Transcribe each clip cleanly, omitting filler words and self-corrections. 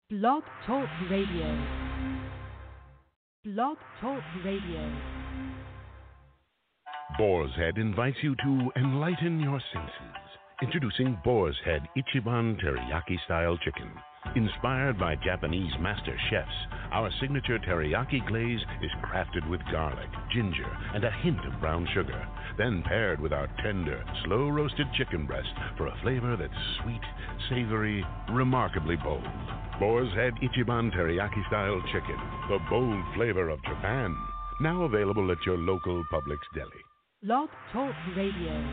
Blog Talk Radio. Blog Talk Radio. Boar's Head invites you to enlighten your senses. Introducing Boar's Head Ichiban Teriyaki-style chicken. Inspired by Japanese master chefs, our signature teriyaki glaze is crafted with garlic, ginger, and a hint of brown sugar, then paired with our tender, slow-roasted chicken breast for a flavor that's sweet, savory, remarkably bold. Boar's Head Ichiban Teriyaki-style chicken, the bold flavor of Japan. Now available at your local Publix deli. Blog Talk Radio.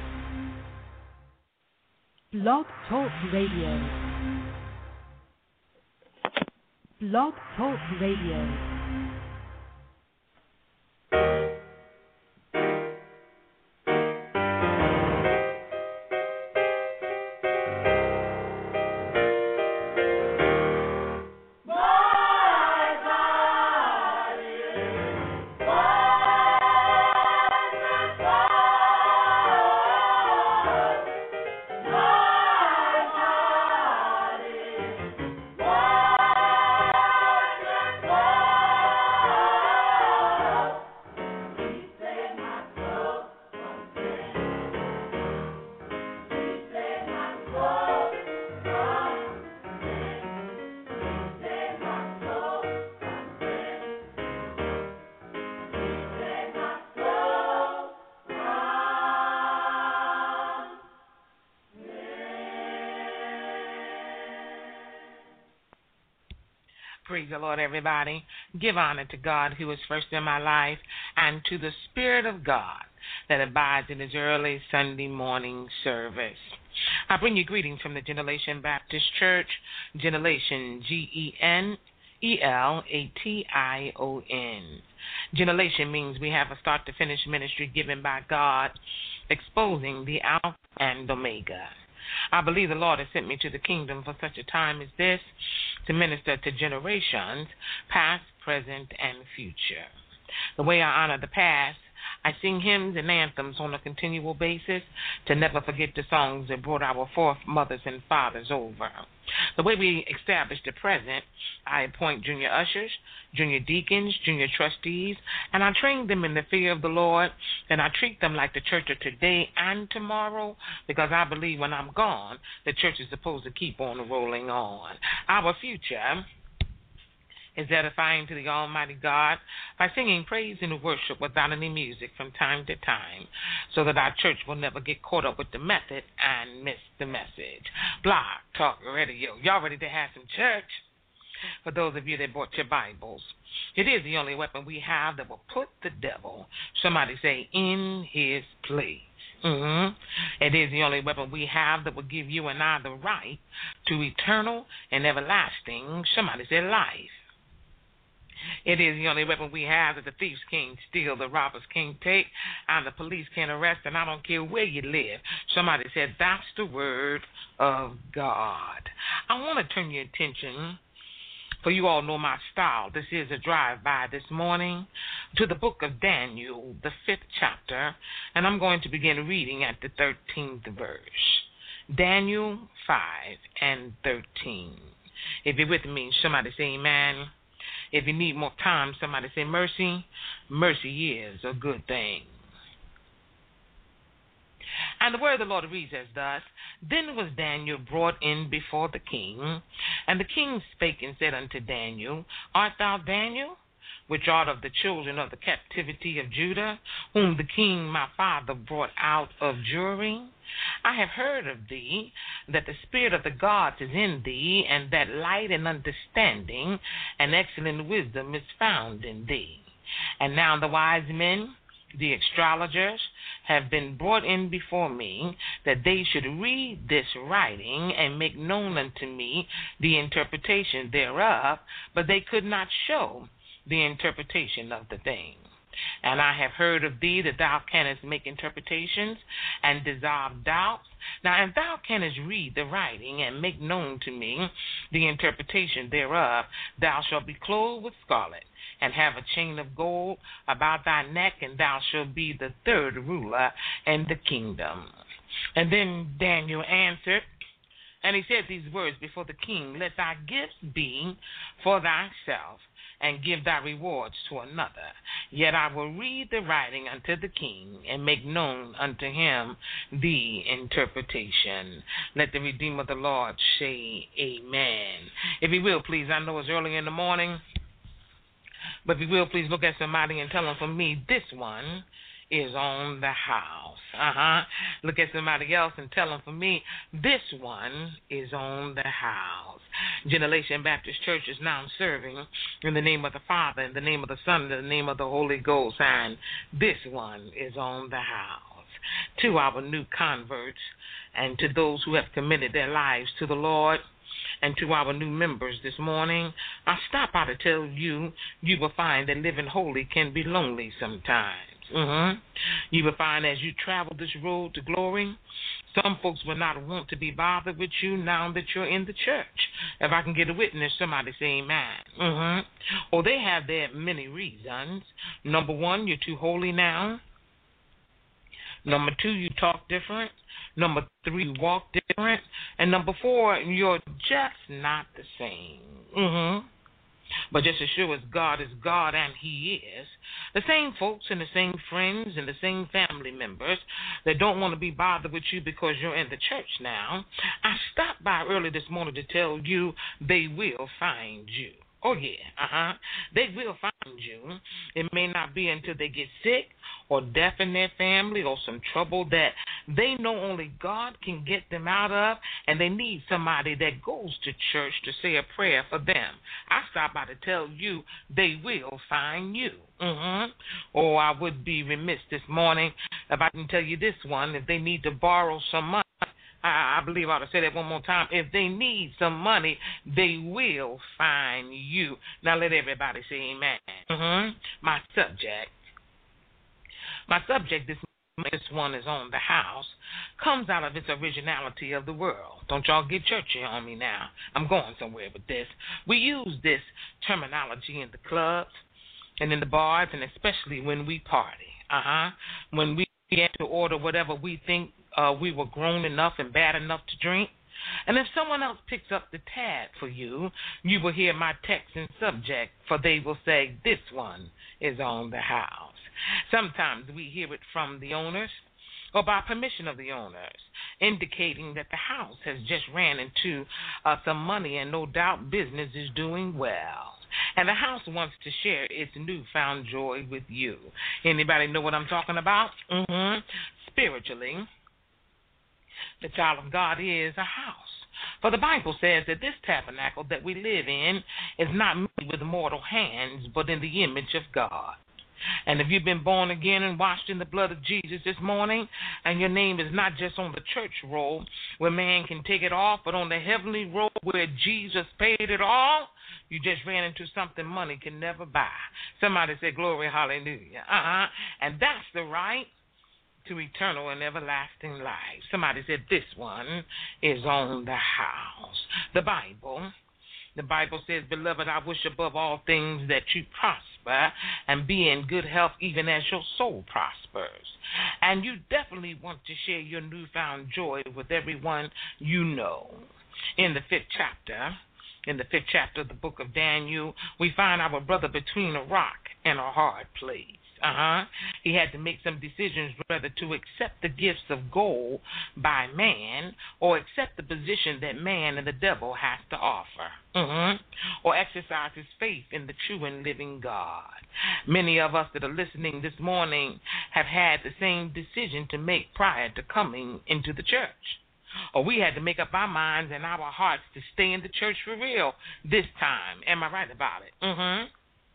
Blog Talk Radio. Blog Talk Radio. Praise the Lord, everybody. Give honor to God who is first in my life and to the Spirit of God that abides in his early Sunday morning service. I bring you greetings from the Generation Baptist Church, Generation, Generation. Generation means we have a start-to-finish ministry given by God, exposing the Alpha and Omega. I believe the Lord has sent me to the kingdom for such a time as this, to minister to generations, past, present, and future. The way I honor the past, I sing hymns and anthems on a continual basis to never forget the songs that brought our foremothers and fathers over. The way we establish the present, I appoint junior ushers, junior deacons, junior trustees, and I train them in the fear of the Lord, and I treat them like the church of today and tomorrow, because I believe when I'm gone, the church is supposed to keep on rolling on. Our future is edifying to the Almighty God by singing praise and worship without any music from time to time, so that our church will never get caught up with the method and miss the message. Blog Talk Radio. Y'all ready to have some church? For those of you that bought your Bibles, it is the only weapon we have that will put the devil, somebody say, in his place. It is the only weapon we have that will give you and I the right to eternal and everlasting, somebody say, life. It is the only weapon we have that the thieves can't steal, the robbers can't take, and the police can't arrest, and I don't care where you live. Somebody said, that's the word of God. I want to turn your attention, for you all know my style. This is a drive-by this morning to the book of Daniel, the 5th chapter, and I'm going to begin reading at the 13th verse. Daniel 5 and 13. If you're with me, somebody say amen. If you need more time, somebody say mercy. Mercy is a good thing. And the word of the Lord reads as thus: Then was Daniel brought in before the king, and the king spake and said unto Daniel, Art thou Daniel, which art of the children of the captivity of Judah, whom the king my father brought out of Jewry? I have heard of thee, that the spirit of the gods is in thee, and that light and understanding and excellent wisdom is found in thee. And now the wise men, the astrologers, have been brought in before me, that they should read this writing and make known unto me the interpretation thereof, but they could not show the interpretation of the thing. And I have heard of thee that thou canst make interpretations and dissolve doubts. Now, if thou canst read the writing and make known to me the interpretation thereof, thou shalt be clothed with scarlet, and have a chain of gold about thy neck, and thou shalt be the third ruler in the kingdom. And then Daniel answered And he said these words before the king, let thy gifts be for thyself, and give thy rewards to another. Yet I will read the writing unto the king, and make known unto him the interpretation. Let the Redeemer of the Lord say amen. If he will, please, I know it's early in the morning, but if you will, please look at somebody and tell them, for me, this one is on the house. Look at somebody else and tell them, for me, this one is on the house. Generation Baptist Church is now serving in the name of the Father, in the name of the Son, in the name of the Holy Ghost, and this one is on the house. To our new converts and to those who have committed their lives to the Lord, and to our new members this morning, I stop by to tell you, you will find that living holy can be lonely sometimes. You will find as you travel this road to glory, some folks will not want to be bothered with you now that you're in the church. If I can get a witness, somebody say amen. Or they have their many reasons. Number one, you're too holy now. Number two, you talk different. Number three, you walk different. And number four, you're just not the same. But just as sure as God is God, and he is, the same folks and the same friends and the same family members that don't want to be bothered with you because you're in the church now, I stopped by early this morning to tell you they will find you. Oh, yeah, they will find you. It may not be until they get sick or death in their family or some trouble that they know only God can get them out of, and they need somebody that goes to church to say a prayer for them. I stopped by to tell you they will find you. Or I would be remiss this morning if I didn't tell you this one. If they need to borrow some money, I believe I ought to say that one more time. If they need some money, they will find you. Now let everybody say amen. My subject this one is on the house, comes out of its originality of the world. Don't y'all get churchy on me now. I'm going somewhere with this. We use this terminology in the clubs and in the bars, and especially when we party. When we get to order whatever we think we were grown enough and bad enough to drink. And if someone else picks up the tab for you, you will hear my text and subject, for they will say, this one is on the house. Sometimes we hear it from the owners or by permission of the owners, indicating that the house has just ran into some money and no doubt business is doing well. And the house wants to share its newfound joy with you. Anybody know what I'm talking about? Spiritually, the child of God is a house. For the Bible says that this tabernacle that we live in is not made with mortal hands, but in the image of God. And if you've been born again and washed in the blood of Jesus this morning, and your name is not just on the church roll where man can take it off, but on the heavenly roll where Jesus paid it all, you just ran into something money can never buy. Somebody say, glory, hallelujah. And that's the right to eternal and everlasting life. Somebody said, this one is on the house. The Bible says, beloved, I wish above all things that you prosper and be in good health even as your soul prospers. And you definitely want to share your newfound joy with everyone you know. In the fifth chapter of the book of Daniel, we find our brother between a rock and a hard place. He had to make some decisions whether to accept the gifts of gold by man or accept the position that man and the devil has to offer, or exercise his faith in the true and living God. Many of us that are listening this morning have had the same decision to make prior to coming into the church. Or we had to make up our minds and our hearts to stay in the church for real this time. Am I right about it?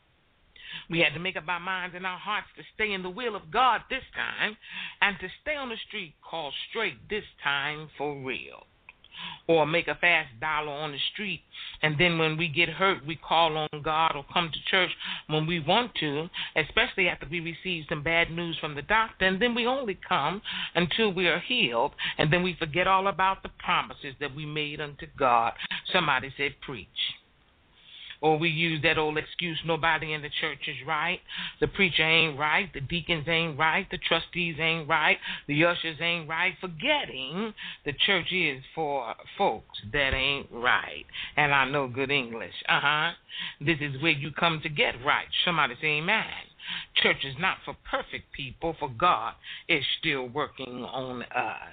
We had to make up our minds and our hearts to stay in the will of God this time and to stay on the street called straight this time for real. Or make a fast dollar on the street, and then when we get hurt, we call on God or come to church when we want to, especially after we receive some bad news from the doctor, and then we only come until we are healed, and then we forget all about the promises that we made unto God. Somebody said, preach. Or we use that old excuse, nobody in the church is right. The preacher ain't right. The deacons ain't right. The trustees ain't right. The ushers ain't right. Forgetting the church is for folks that ain't right. And I know good English. This is where you come to get right. Somebody say amen. Church is not for perfect people, for God is still working on us.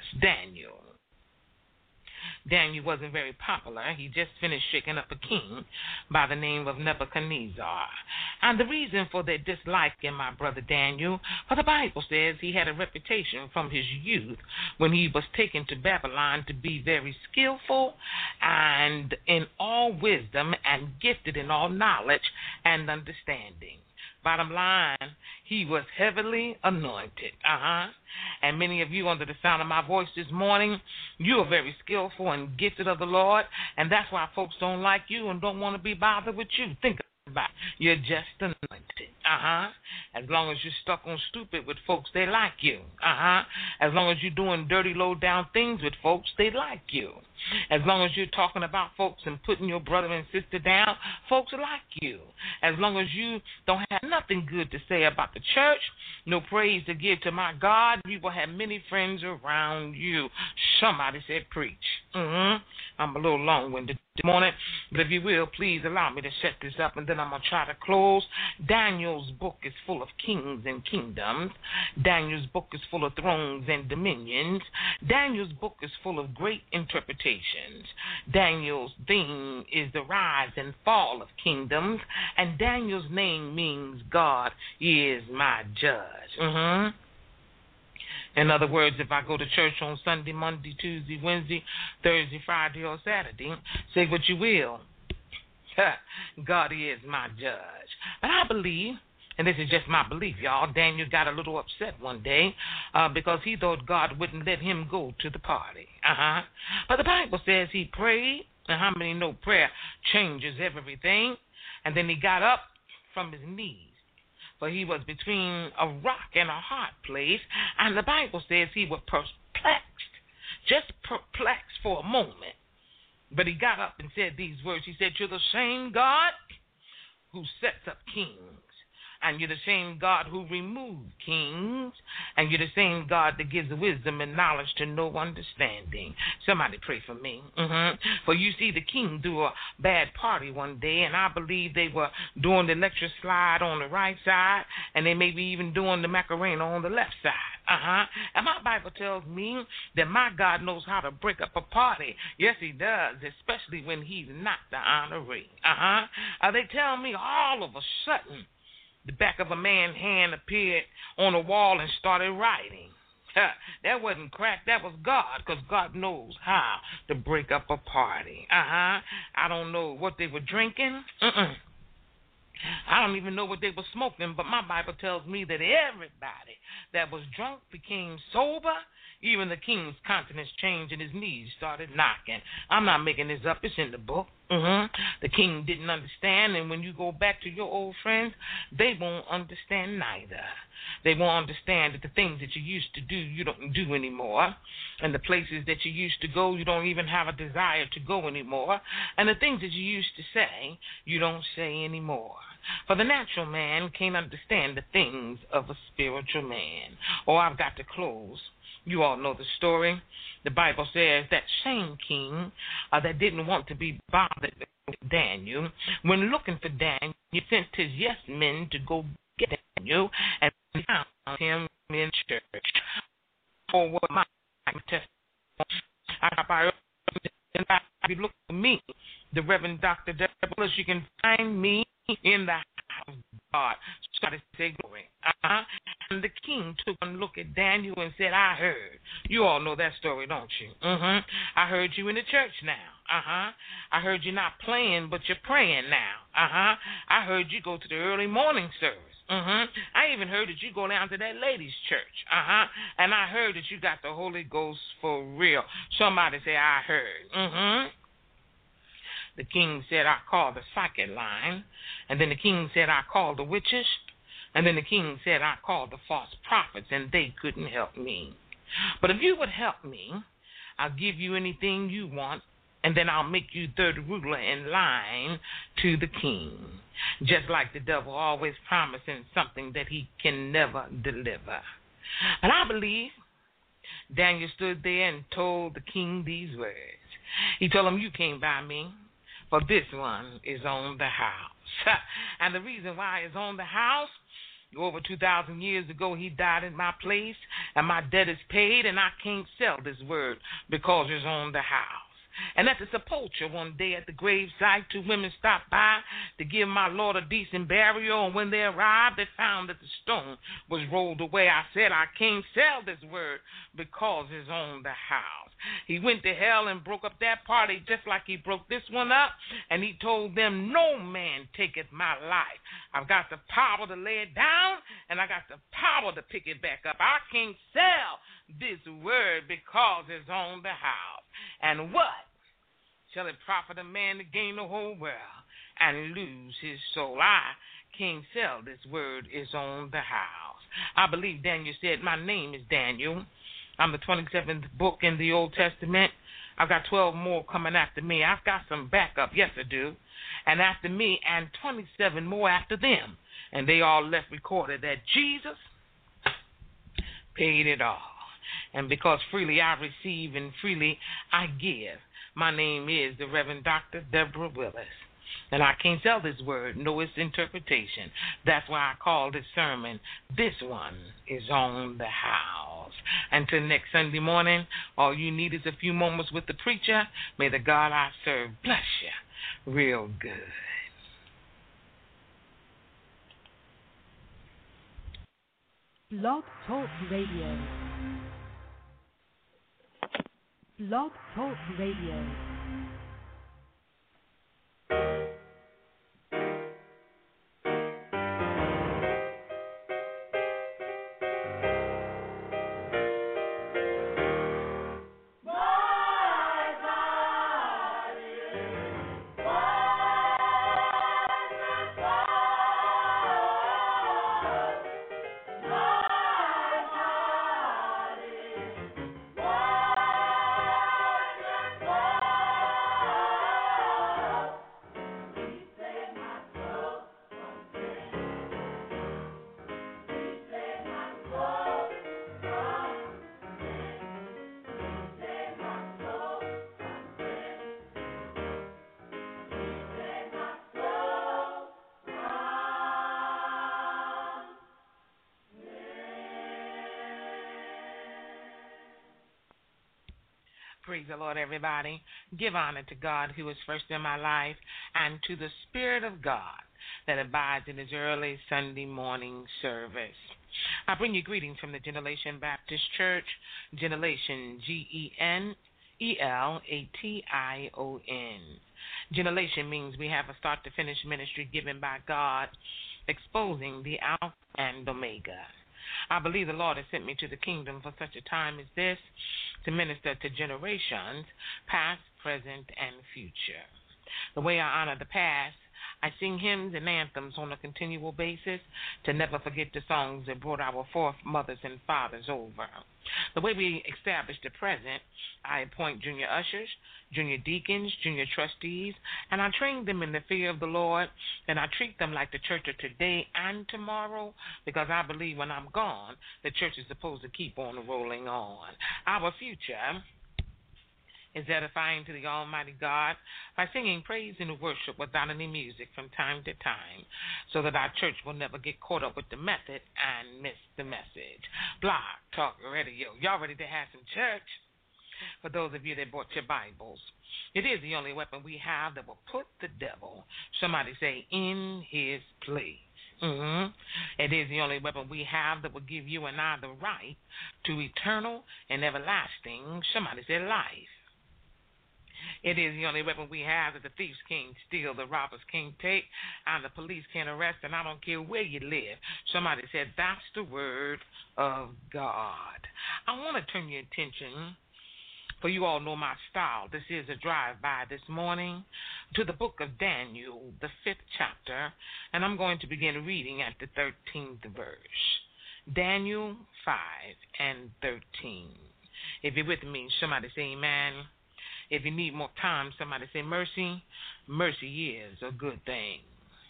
Daniel wasn't very popular. He just finished shaking up a king by the name of Nebuchadnezzar. And the reason for their dislike in my brother Daniel, for the Bible says he had a reputation from his youth when he was taken to Babylon to be very skillful and in all wisdom and gifted in all knowledge and understanding. Bottom line, he was heavily anointed. And many of you under the sound of my voice this morning, you are very skillful and gifted of the Lord, and that's why folks don't like you and don't want to be bothered with you. Think about it. You're just anointed. As long as you're stuck on stupid with folks, they like you. As long as you're doing dirty, low-down things with folks, they like you. As long as you're talking about folks and putting your brother and sister down, folks like you. As long as you don't have nothing good to say about the church, no praise to give to my God, you will have many friends around you. Somebody said preach. I'm a little long-winded this morning, but if you will, please allow me to set this up, and then I'm going to try to close. Daniel's book is full of kings and kingdoms. Daniel's book is full of thrones and dominions. Daniel's book is full of great interpretations. Daniel's theme is the rise and fall of kingdoms, and Daniel's name means God is my judge. In other words, if I go to church on Sunday, Monday, Tuesday, Wednesday, Thursday, Friday, or Saturday, say what you will, God is my judge. But I believe, and this is just my belief, y'all, Daniel got a little upset one day because he thought God wouldn't let him go to the party. But the Bible says he prayed, and how many know prayer changes everything? And then he got up from his knees. For he was between a rock and a hard place, and the Bible says he was perplexed, just perplexed for a moment. But he got up and said these words. He said, "You're the same God who sets up kings, and you're the same God who removed kings, and you're the same God that gives wisdom and knowledge to no understanding." Somebody pray for me. For you see, the king threw a bad party one day, and I believe they were doing the electric slide on the right side, and they may be even doing the Macarena on the left side. And my Bible tells me that my God knows how to break up a party. Yes, he does, especially when he's not the honoree. They tell me all of a sudden, the back of a man's hand appeared on a wall and started writing. That wasn't crack, that was God, because God knows how to break up a party. I don't know what they were drinking. I don't even know what they were smoking, but my Bible tells me that everybody that was drunk became sober. Even the king's countenance changed and his knees started knocking. I'm not making this up. It's in the book. The king didn't understand, and when you go back to your old friends, they won't understand neither. They won't understand that the things that you used to do, you don't do anymore. And the places that you used to go, you don't even have a desire to go anymore. And the things that you used to say, you don't say anymore. For the natural man can't understand the things of a spiritual man. Oh, I've got to close. You all know the story. The Bible says that same king that didn't want to be bothered with Daniel, when looking for Daniel, he sent his yes men to go get Daniel, and found him in church. For what my testimony, if you look for me, the Reverend Dr. Douglas, you can find me in the house of God. So to say glory. And the king took a look at Daniel and said, "I heard." You all know that story, don't you? I heard you in the church now. I heard you not playing, but you're praying now. I heard you go to the early morning service. I even heard that you go down to that ladies' church. And I heard that you got the Holy Ghost for real. Somebody say, "I heard." The king said, "I called the psychic line." And then the king said, "I called the witches." And then the king said, "I called the false prophets, and they couldn't help me. But if you would help me, I'll give you anything you want and then I'll make you third ruler in line to the king. Just like the devil, always promising something that he can never deliver. But I believe Daniel stood there and told the king these words. He told him, you came by me, for this one is on the house. And the reason why it's on the house, over 2,000 years ago, he died in my place, and my debt is paid, and I can't sell this word because it's on the house. And at the sepulchre one day at the gravesite, two women stopped by to give my Lord a decent burial, and when they arrived, they found that the stone was rolled away. I said, I can't sell this word because it's on the house. He went to hell and broke up that party just like he broke this one up, and he told them, no man taketh my life. I've got the power to lay it down, and I got the power to pick it back up. I can't sell this word because it's on the house. And what shall it profit a man to gain the whole world and lose his soul? I can't sell this word is on the house. I believe Daniel said, my name is Daniel. I'm the 27th book in the Old Testament. I've got 12 more coming after me. I've got some backup, yes I do. And after me, and 27 more after them. And they all left recorded that Jesus paid it all. And because freely I receive and freely I give, my name is the Reverend Dr. Deborah Willis. And I can't sell this word, know its interpretation. That's why I call this sermon, This One is on the House. Until next Sunday morning, all you need is a few moments with the preacher. May the God I serve bless you real good. Blog Talk Radio. Blog Talk Radio. Praise the Lord, everybody. Give honor to God who is first in my life and to the Spirit of God that abides in his early Sunday morning service. I bring you greetings from the Generation Baptist Church, Generation, Generation. Generation means we have a start to finish ministry given by God, exposing the Alpha and Omega. I believe the Lord has sent me to the kingdom for such a time as this, to minister to generations, past, present, and future. The way I honor the past, I sing hymns and anthems on a continual basis to never forget the songs that brought our foremothers and fathers over. The way we establish the present, I appoint junior ushers, junior deacons, junior trustees, and I train them in the fear of the Lord, and I treat them like the church of today and tomorrow, because I believe when I'm gone, the church is supposed to keep on rolling on. Our future is edifying to the Almighty God by singing praise and worship without any music from time to time, so that our church will never get caught up with the method and miss the message. Blog Talk Radio. Y'all ready to have some church? For those of you that bought your Bibles, it is the only weapon we have that will put the devil, somebody say, in his place. It is the only weapon we have that will give you and I the right to eternal and everlasting, somebody say, life. It is the only weapon we have that the thieves can't steal, the robbers can't take, and the police can't arrest, and I don't care where you live. Somebody said, that's the word of God. I want to turn your attention, for you all know my style. This is a drive-by this morning to the book of Daniel, the 5th chapter, and I'm going to begin reading at the 13th verse. Daniel 5 and 13. If you're with me, somebody say amen. If you need more time, somebody say mercy. Mercy is a good thing.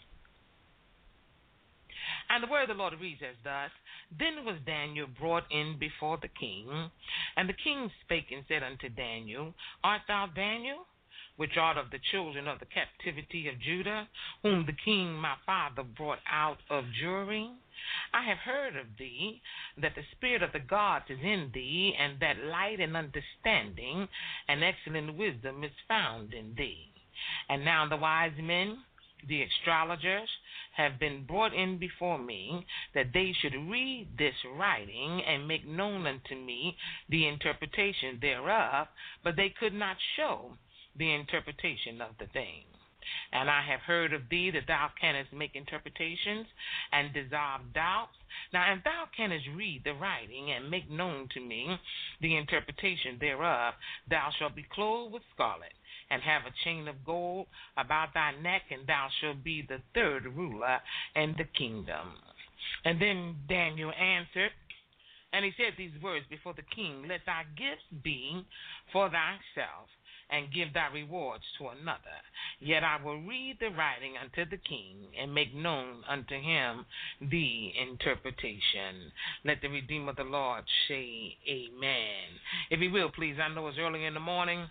And the word of the Lord reads as thus: Then was Daniel brought in before the king, and the king spake and said unto Daniel, Art thou Daniel, which art of the children of the captivity of Judah, whom the king my father brought out of Jewry? I have heard of thee, that the spirit of the gods is in thee, and that light and understanding and excellent wisdom is found in thee. And now the wise men, the astrologers, have been brought in before me, that they should read this writing and make known unto me the interpretation thereof, but they could not show the interpretation of the thing. And I have heard of thee that thou canst make interpretations and dissolve doubts. Now, if thou canst read the writing and make known to me the interpretation thereof, thou shalt be clothed with scarlet, and have a chain of gold about thy neck, and thou shalt be the third ruler in the kingdom. And then Daniel answered, and he said these words before the king: Let thy gifts be for thyself, and give thy rewards to another. Yet I will read the writing unto the king, and make known unto him the interpretation. Let the Redeemer of the Lord say amen. If you will, please, I know it's early in the morning,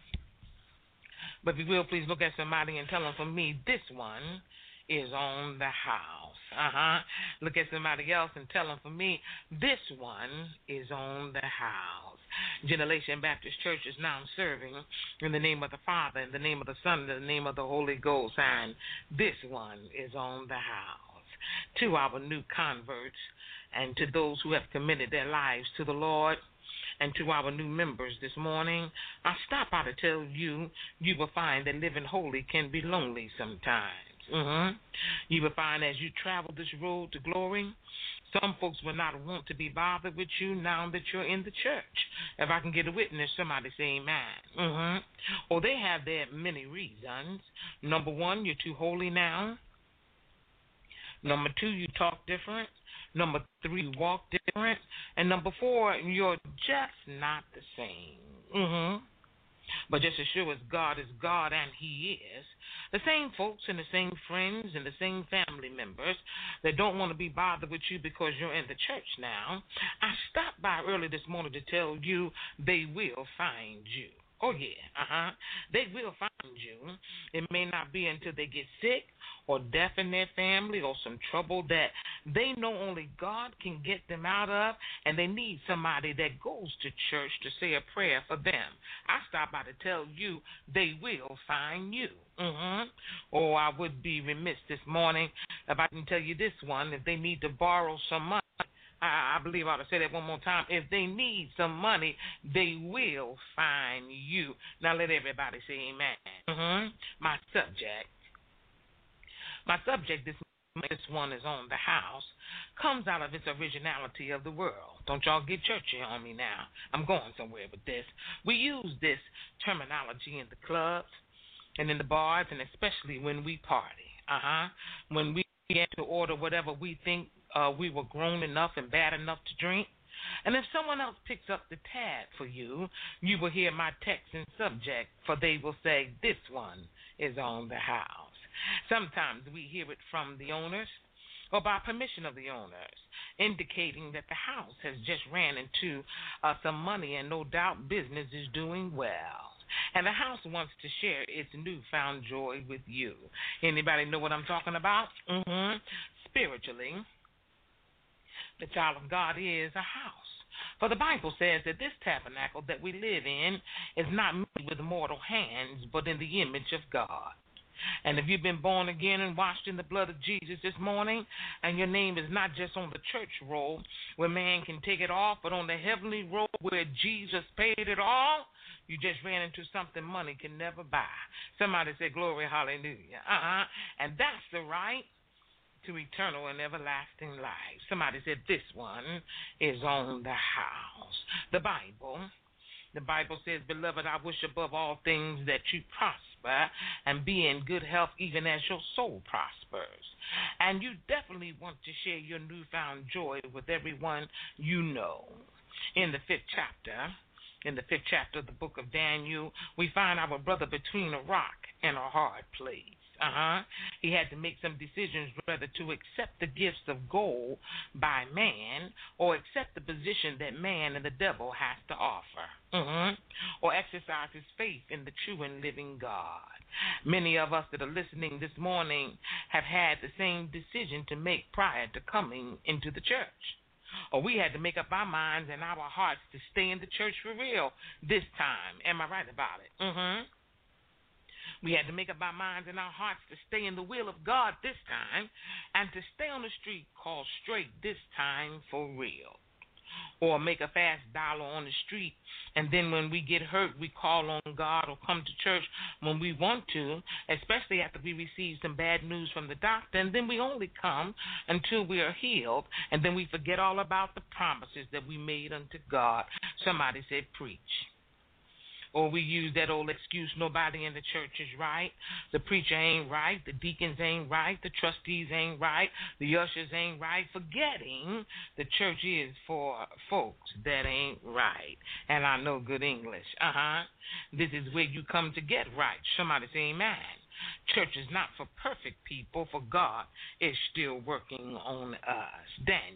but if you will, please look at somebody and tell them, for me, this one is on the house. Look at somebody else and tell them, for me, this one is on the house. Generation Baptist Church is now serving in the name of the Father, in the name of the Son, in the name of the Holy Ghost, and this one is on the house. To our new converts and to those who have committed their lives to the Lord, and to our new members this morning, I stop by to tell you, you will find that living holy can be lonely sometimes. You will find as you travel this road to glory, some folks will not want to be bothered with you now that you're in the church. If I can get a witness, somebody say amen. Or they have their many reasons. Number one, you're too holy now. Number two, you talk different. Number three, you walk different. And number four, you're just not the same. But just as sure as God is God, and He is, the same folks and the same friends and the same family members that don't want to be bothered with you because you're in the church now, I stopped by early this morning to tell you they will find you. Oh, yeah, they will find you. It may not be until they get sick or death in their family or some trouble that they know only God can get them out of, and they need somebody that goes to church to say a prayer for them. I stopped by to tell you they will find you. Oh, I would be remiss this morning if I didn't tell you this one. If they need to borrow some money, I believe I ought to say that one more time. If they need some money, they will find you. Now let everybody say amen. My subject this one is on the house, comes out of its originality of the world. Don't y'all get churchy on me now. I'm going somewhere with this. We use this terminology in the clubs and in the bars, and especially when we party. When we get to order whatever we think we were grown enough and bad enough to drink. And if someone else picks up the tab for you, you will hear my text and subject, for they will say, this one is on the house. Sometimes we hear it from the owners or by permission of the owners, indicating that the house has just ran into some money and no doubt business is doing well. And the house wants to share its newfound joy with you. Anybody know what I'm talking about? Spiritually, the child of God is a house. For the Bible says that this tabernacle that we live in is not made with mortal hands, but in the image of God. And if you've been born again and washed in the blood of Jesus this morning, and your name is not just on the church roll where man can take it off, but on the heavenly roll where Jesus paid it all, you just ran into something money can never buy. Somebody say, glory, hallelujah. And that's the right to eternal and everlasting life. Somebody said, this one is on the house. The Bible says, beloved, I wish above all things that you prosper and be in good health even as your soul prospers. And you definitely want to share your newfound joy with everyone you know. In the 5th chapter, in the 5th chapter of the book of Daniel, we find our brother between a rock and a hard place. He had to make some decisions whether to accept the gifts of gold by man or accept the position that man and the devil has to offer, or exercise his faith in the true and living God. Many of us that are listening this morning have had the same decision to make prior to coming into the church. Or we had to make up our minds and our hearts to stay in the church for real this time. Am I right about it? We had to make up our minds and our hearts to stay in the will of God this time and to stay on the street called straight this time for real. Or make a fast dollar on the street, and then when we get hurt, we call on God or come to church when we want to, especially after we receive some bad news from the doctor, and then we only come until we are healed, and then we forget all about the promises that we made unto God. Somebody said, preach. Or we use that old excuse, nobody in the church is right, the preacher ain't right, the deacons ain't right, the trustees ain't right, the ushers ain't right, forgetting the church is for folks that ain't right. And I know good English. This is where you come to get right. Somebody say amen. Church is not for perfect people, for God is still working on us.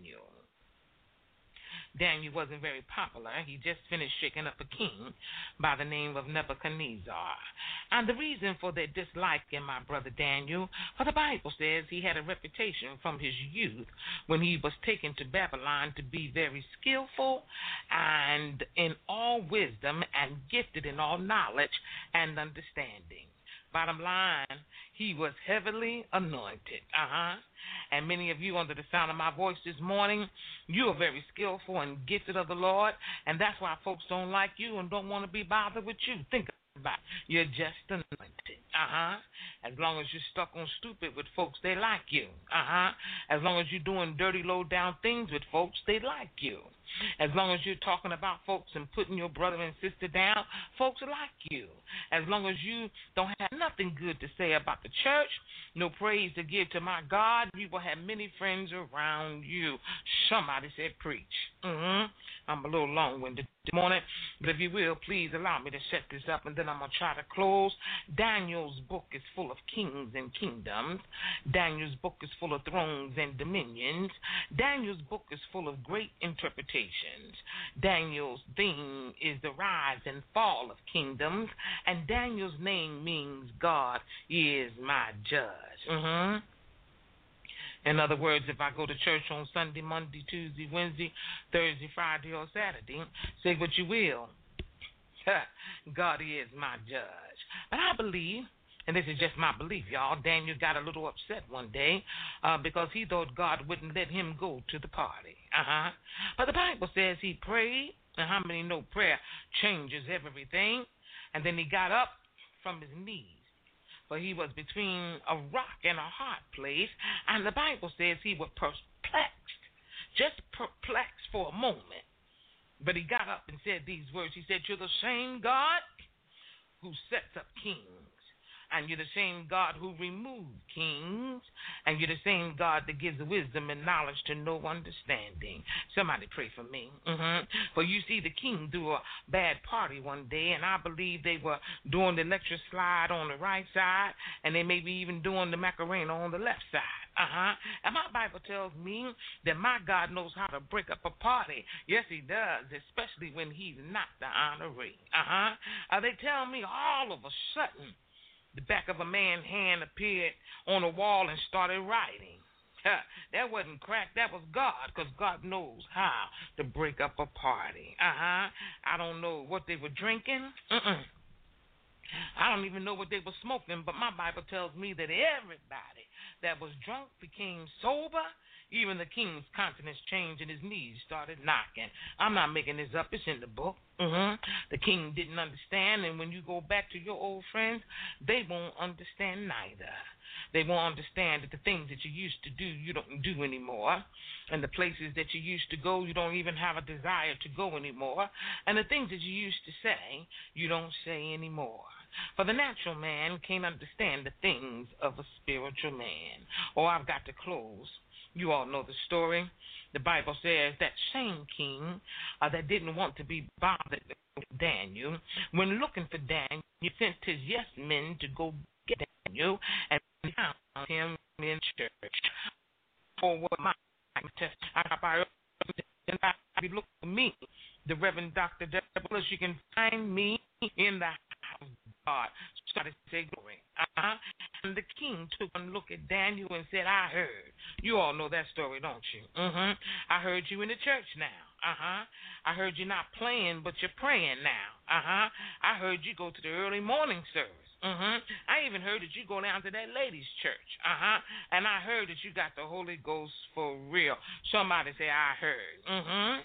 Daniel wasn't very popular. He just finished shaking up a king by the name of Nebuchadnezzar. And the reason for their dislike in my brother Daniel, for the Bible says he had a reputation from his youth when he was taken to Babylon to be very skillful and in all wisdom and gifted in all knowledge and understanding. Bottom line, he was heavily anointed. And many of you under the sound of my voice this morning, you are very skillful and gifted of the Lord, and that's why folks don't like you and don't want to be bothered with you. Think about it. You're just anointed. As long as you're stuck on stupid with folks, they like you. As long as you're doing dirty, low-down things with folks, they like you. As long as you're talking about folks and putting your brother and sister down, folks like you. As long as you don't have nothing good to say about the church, no praise to give to my God, you will have many friends around you. Somebody said preach. I'm a little long-winded this morning, but if you will, please allow me to set this up, and then I'm going to try to close. Daniel's book is full of kings and kingdoms. Daniel's book is full of thrones and dominions. Daniel's book is full of great interpretations. Daniel's theme is the rise and fall of kingdoms, and Daniel's name means God is my judge. In other words, if I go to church on Sunday, Monday, Tuesday, Wednesday, Thursday, Friday, or Saturday, say what you will, God is my judge. But I believe, and this is just my belief, y'all, Daniel got a little upset one day because he thought God wouldn't let him go to the party. But the Bible says he prayed, and how many know prayer changes everything? And then he got up from his knees. For he was between a rock and a hard place, and the Bible says he was perplexed, just perplexed for a moment. But he got up and said these words. He said, "You're the same God who sets up kings, and you're the same God who removed kings, and you're the same God that gives wisdom and knowledge to no understanding." Somebody pray for me. For you see, the king threw a bad party one day, and I believe they were doing the electric slide on the right side, and they may be even doing the Macarena on the left side. And my Bible tells me that my God knows how to break up a party. Yes, he does, especially when he's not the honoree. They tell me all of a sudden, the back of a man's hand appeared on a wall and started writing. That wasn't crack, that was God, because God knows how to break up a party. I don't know what they were drinking. I don't even know what they were smoking, but my Bible tells me that everybody that was drunk became sober. Even the king's countenance changed and his knees started knocking. I'm not making this up. It's in the book. The king didn't understand, and when you go back to your old friends, they won't understand neither. They won't understand that the things that you used to do, you don't do anymore. And the places that you used to go, you don't even have a desire to go anymore. And the things that you used to say, you don't say anymore. For the natural man can't understand the things of a spiritual man. Oh, I've got to close. You all know the story. The Bible says that same king that didn't want to be bothered with Daniel, when looking for Daniel, he sent his yes men to go get Daniel, and found him in church. For what my look for me, the Reverend Dr. Douglas, you can find me in the house of God. Started to say glory. And the king took a look at Daniel and said, I heard. You all know that story, don't you? I heard you in the church now. I heard you not playing, but you're praying now. I heard you go to the early morning service. I even heard that you go down to that ladies' church. And I heard that you got the Holy Ghost for real. Somebody say, I heard.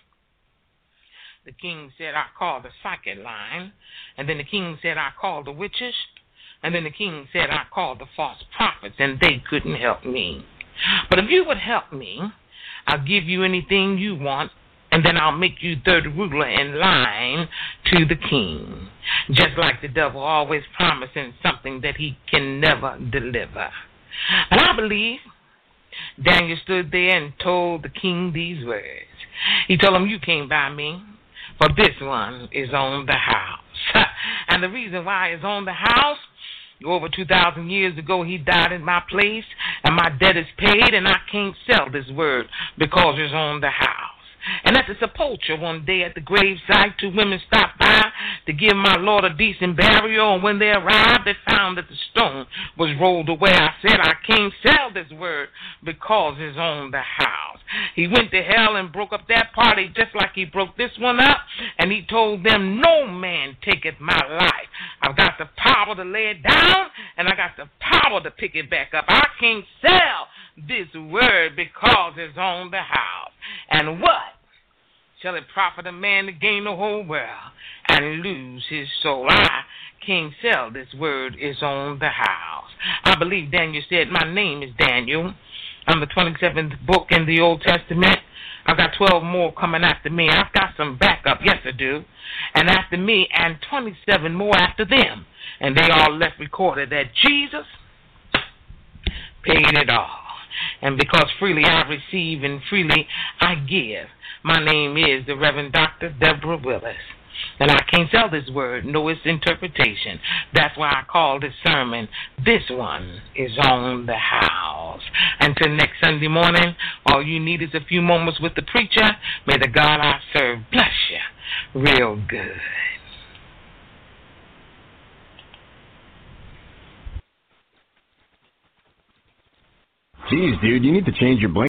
The king said, I called the psychic line. And then the king said, I called the witches. And then the king said, I called the false prophets, and they couldn't help me. But if you would help me, I'll give you anything you want, and then I'll make you third ruler in line to the king. Just like the devil always promising something that he can never deliver. And I believe Daniel stood there and told the king these words. He told him, you came by me, for this one is on the house. And the reason why it's on the house, over 2,000 years ago, he died in my place, and my debt is paid, and I can't sell this word because it's on the house. And at the sepulchre one day at the gravesite, 2 women stopped by to give my Lord a decent burial, and when they arrived, they found that the stone was rolled away. I said, I can't sell this word because it's on the house. He went to hell and broke up that party just like he broke this one up, and he told them, no man taketh my life. I've got the power to lay it down, and I got the power to pick it back up. I can't sell this word because it's on the house. And what shall it profit a man to gain the whole world and lose his soul? I can't sell this word is on the house. I believe Daniel said, my name is Daniel. I'm the 27th book in the Old Testament. I've got 12 more coming after me. I've got some backup, yes I do. And after me, and 27 more after them. And they all left recorded that Jesus paid it all. And because freely I receive and freely I give, my name is the Reverend Dr. Deborah Willis. And I can't sell this word, know its interpretation. That's why I call this sermon, This One is on the House. Until next Sunday morning, all you need is a few moments with the preacher. May the God I serve bless you real good. Geez, dude, you need to change your blanket.